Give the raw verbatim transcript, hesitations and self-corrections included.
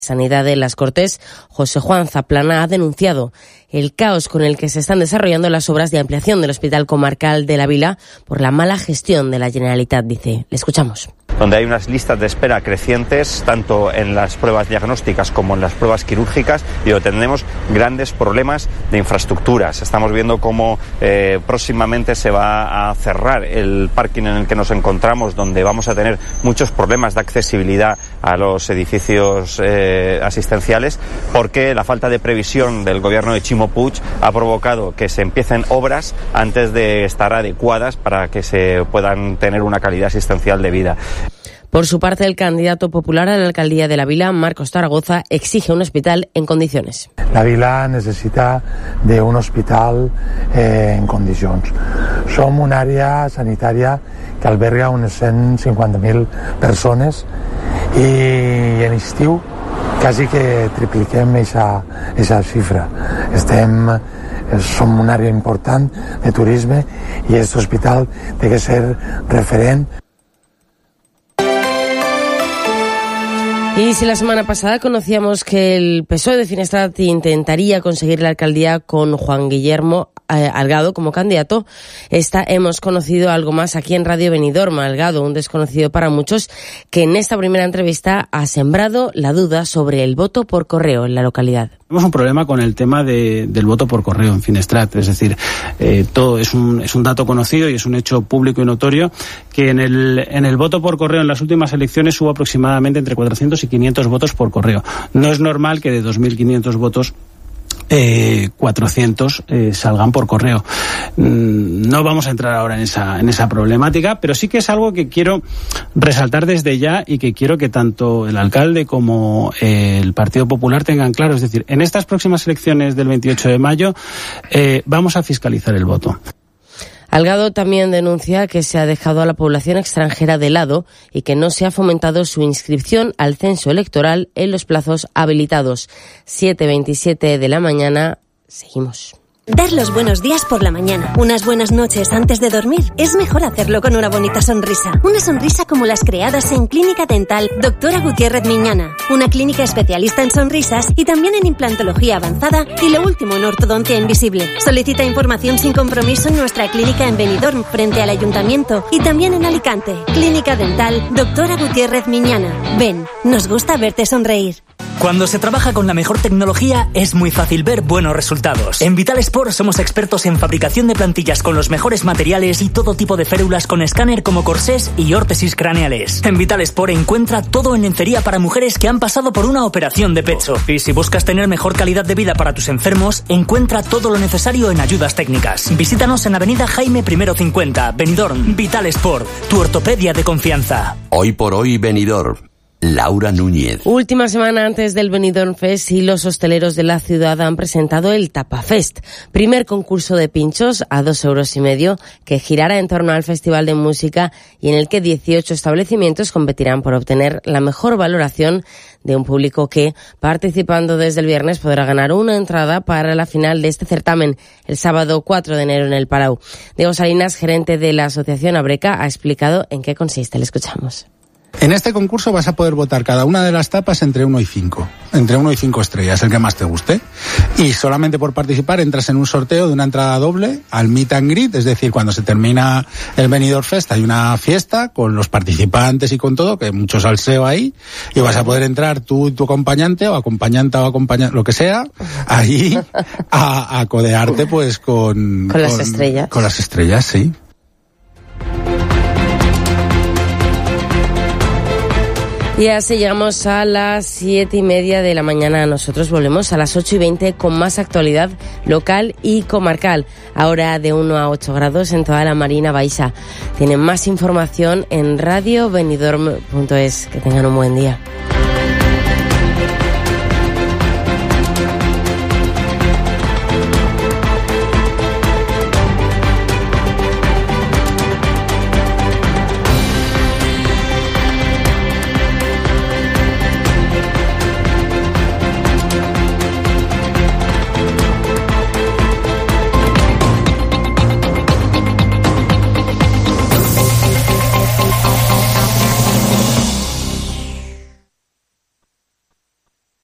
Sanidad de Las Cortes, José Juan Zaplana, ha denunciado el caos con el que se están desarrollando las obras de ampliación del Hospital Comarcal de la Vila por la mala gestión de la Generalitat, dice. Le escuchamos. Donde hay unas listas de espera crecientes, tanto en las pruebas diagnósticas como en las pruebas quirúrgicas, y donde tenemos grandes problemas de infraestructuras. Estamos viendo cómo eh, próximamente se va a cerrar el parking en el que nos encontramos, donde vamos a tener muchos problemas de accesibilidad a los edificios eh, asistenciales, porque la falta de previsión del gobierno de Ximo Puig ha provocado que se empiecen obras antes de estar adecuadas para que se puedan tener una calidad asistencial de vida. Por su parte, el candidato popular a la alcaldía de la Vila, Marcos Zaragoza, exige un hospital en condiciones. La Vila necessita d'un hospital eh, en condicions. Som una àrea sanitària que alberga unes cent cinquanta mil persones i en estiu quasi que tripliquem aquesta xifra. Estem, som una àrea important de turisme i aquest hospital té que ser referent. Y si la semana pasada conocíamos que el P S O E de Finestrat intentaría conseguir la alcaldía con Juan Guillermo Algado como candidato, esta hemos conocido algo más aquí en Radio Benidorm. Algado, un desconocido para muchos, que en esta primera entrevista ha sembrado la duda sobre el voto por correo en la localidad. Tenemos un problema con el tema de, del voto por correo en Finestrat, es decir, eh, todo es un, es un dato conocido y es un hecho público y notorio que en el, en el voto por correo en las últimas elecciones hubo aproximadamente entre cuatrocientos y quinientos votos por correo. No es normal que de dos mil quinientos votos Eh, cuatrocientos eh, salgan por correo. Mm, no vamos a entrar ahora en esa, en esa problemática, pero sí que es algo que quiero resaltar desde ya y que quiero que tanto el alcalde como eh, el Partido Popular tengan claro. Es decir, en estas próximas elecciones del veintiocho de mayo eh, vamos a fiscalizar el voto. Algado también denuncia que se ha dejado a la población extranjera de lado y que no se ha fomentado su inscripción al censo electoral en los plazos habilitados. siete veintisiete de la mañana. Seguimos. Dar los buenos días por la mañana, unas buenas noches antes de dormir, es mejor hacerlo con una bonita sonrisa. Una sonrisa como las creadas en Clínica Dental Doctora Gutiérrez Miñana, una clínica especialista en sonrisas y también en implantología avanzada y lo último en ortodoncia invisible. Solicita información sin compromiso en nuestra clínica en Benidorm, frente al Ayuntamiento, y también en Alicante. Clínica Dental Doctora Gutiérrez Miñana. Ven, nos gusta verte sonreír. Cuando se trabaja con la mejor tecnología es muy fácil ver buenos resultados. En Vital Sport somos expertos en fabricación de plantillas con los mejores materiales y todo tipo de férulas con escáner como corsés y órtesis craneales. En Vital Sport encuentra todo en lencería para mujeres que han pasado por una operación de pecho. Y si buscas tener mejor calidad de vida para tus enfermos, encuentra todo lo necesario en ayudas técnicas. Visítanos en Avenida Jaime I cincuenta, Benidorm. Vital Sport, tu ortopedia de confianza. Hoy por hoy Benidorm. Laura Núñez. Última semana antes del Benidorm Fest y los hosteleros de la ciudad han presentado el Tapa Fest, primer concurso de pinchos a dos euros y medio que girará en torno al Festival de Música y en el que dieciocho establecimientos competirán por obtener la mejor valoración de un público que, participando desde el viernes, podrá ganar una entrada para la final de este certamen el sábado cuatro de enero en el Palau. Diego Salinas, gerente de la Asociación Abreca, ha explicado en qué consiste. Le escuchamos. En este concurso vas a poder votar cada una de las tapas entre uno y cinco. Entre uno y cinco estrellas, el que más te guste. Y solamente por participar entras en un sorteo de una entrada doble al Meet and Greet, es decir, cuando se termina el Benidorm Fest hay una fiesta con los participantes y con todo, que hay mucho salseo ahí, y vas a poder entrar tú y tu acompañante, o acompañante o acompañante, lo que sea, ahí a, a codearte pues con... Con las con, estrellas. Con las estrellas, sí. Y así llegamos a las siete y media de la mañana. Nosotros volvemos a las ocho y veinte con más actualidad local y comarcal. Ahora de uno a ocho grados en toda la Marina Baixa. Tienen más información en radio benidorm punto es. Que tengan un buen día.